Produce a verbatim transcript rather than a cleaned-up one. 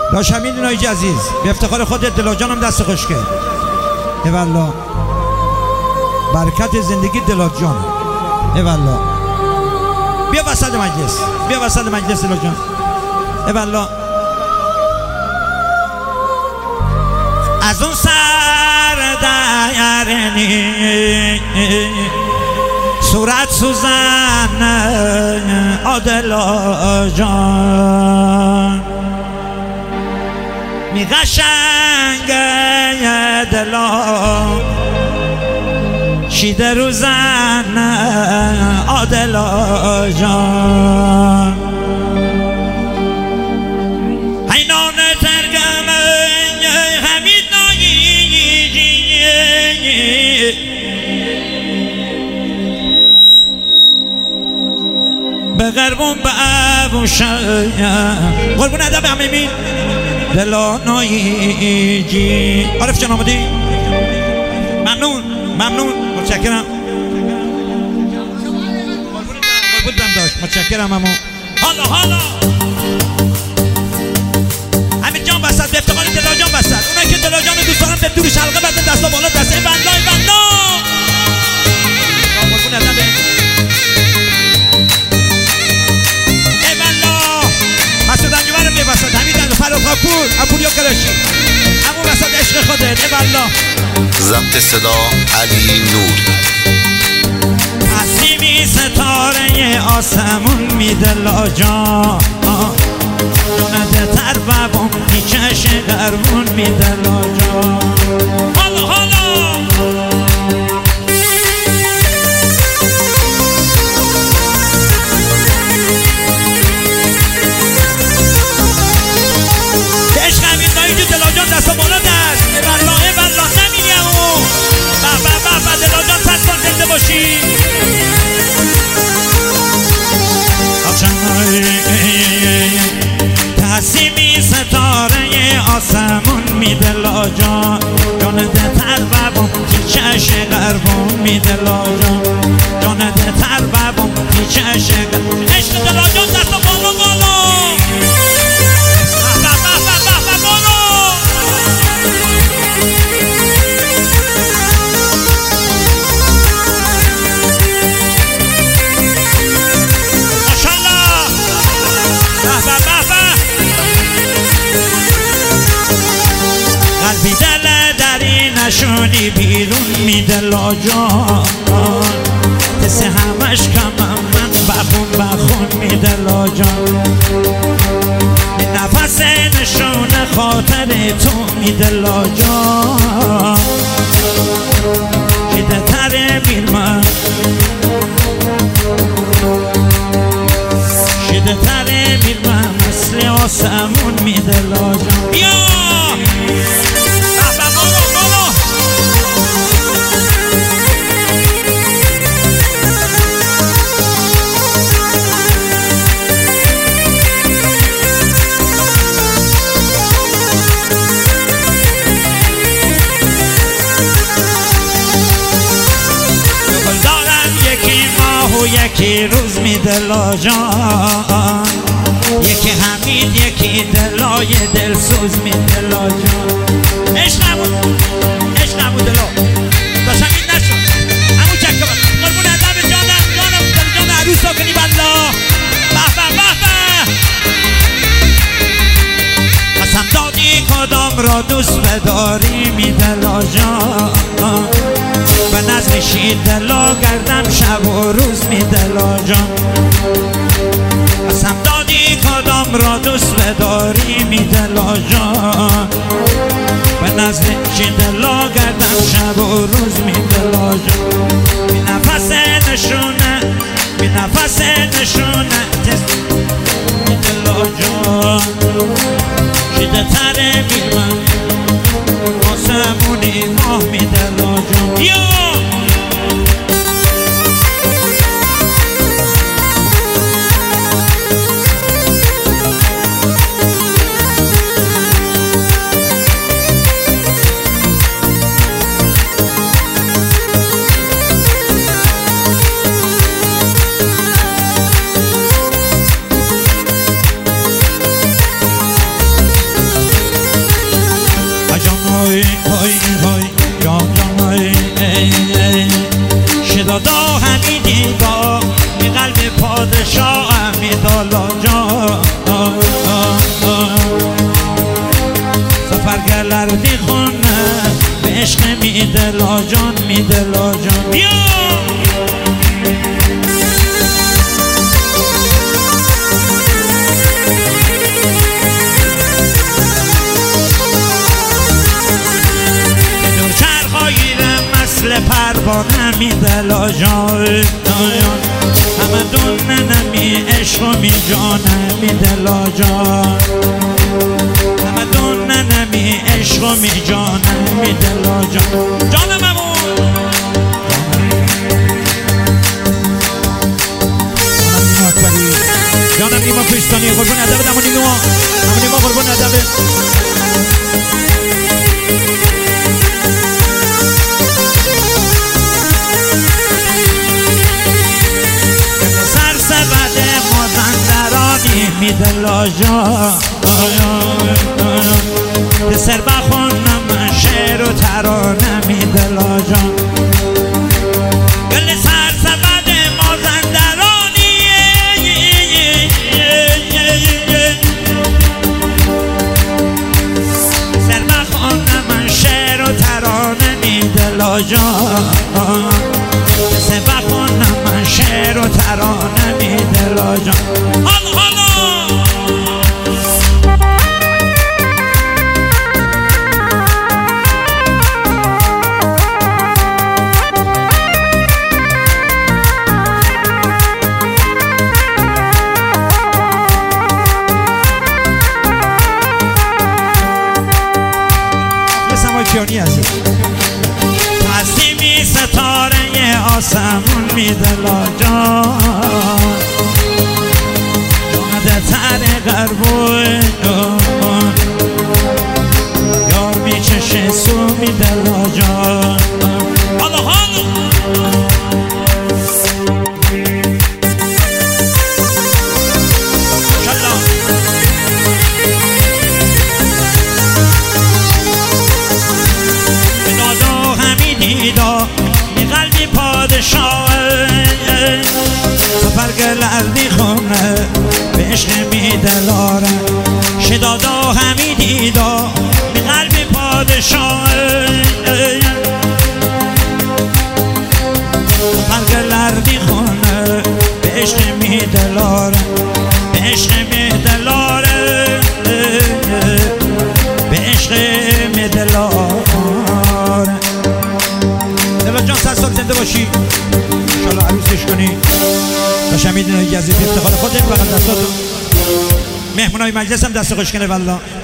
داش حمید نایجی عزیز به افتخار خودت دلا جانم دست خوش کرد. ایوالله برکت زندگی دلا جان. ایوالله بیا وسط مجلس، بیا وسط مجلس دلا جان. ایوالله از اون سر دیرنی صورت سوزن عادلا جان می قشنگه دلا شیده روزن عادلا جان اینان ترگم حمید نایجی به غربون به ابوشایم قربون ادب همین دلا نایجی. عارف جان آمدی؟ ممنون ممنون متشکرم. قربون دم داشت متشکرم. امو حالا حالا همین جان بسد به افتقار دلا جان بسد. اونایی که دلا جان دوست دارن به دورش حلقه بزن دستا بالا دست ای بلا ای بلا. قربون ادب مسعود انجمن می بسد. همین فراد غفور اپولیو کرشی همون بسد عشق خودت. ای بلا ضبط صدا علی نور. نسیمی ستاره آسمون میده لاجان جانده تر بابم پیچش غربون میده لاجان. حالا حالا عشق همین نایجی دلا جان دست بالا دست. ای بلا ای بلا نمیگم او بابا بابا دلا جان صد سال زنده باشی. تحسیمی ستاره آسمون میده لاجان جانده تر بابم پیچش غربون میده لاجان جانده تر بابم پیچش غربون. عشق دلا جان دست بالا بالا. قلبی دل دری نشونی بیرون میده لاجان تسه همش کمم من بخون بخون میده لاجان. این نفس نشون خاطر تو میده لاجان شده تره بیرمن شده تره بیرمن مثل آسمون میده لاجان. بیا یکی روز میده لاجان یکی حمید یکی دلای دلسوز میده لاجان. عشق نمود عشق نمود دلا داشت همین نشد همون چکه بس قربون ادب جانم جانم دل جان عروس ساکنی بلا. به به به به قسم دادی کدام را دوست بداری میده لاجان به نزدشی دلا گردم شب و روز میده لاجان. قسم دادی کدام را دوست بداری میده لاجان به نزدشی دلا گردم شب و روز میده لاجان. بی نفس نشونه بی نفس نشونه میده لاجان شده تره میرمن آسمونی ماه میده لاجان. بیا دلا جان سفرگلر دی خونه به عشق می دلا جان می دلا جان بیا پروانه می دلا جان همه دونه نمی عشق و می جانه می دلا جان همه دونه نمی عشق و می جانه می دلا جان جان ممون جانم نیما کشتانی قربون ادب دمون نیما همون نیما قربون ادب می دلا جان پسر بخونم من شعر و ترانه می دلا جان گل سر سبد مازندرانی پسر بخونم من شعر و ترانه می دلا جان پسر بخونم من شعر و ترانه می دلا جان حالا حالا کیانی عزیز تزیمی ستاره آسمون می دلا جان جانده تر غربون یار می چشه سو می دلا جان حالا حالا می قلبی پادشاه سفرگلر دی خونه به عشق می دلاره شدادا همی دیدا می قلبی پادشاه سفرگلر دی خونه به عشق می دلاره به عشق می دلاره به عشق می دلاره جان صد سال زنده باشی انشالله عروسش کنی داشتم میدونه یکی از افتخار خودت بغل دستاتون مهمونای مجلس هم دست خوش کنه والله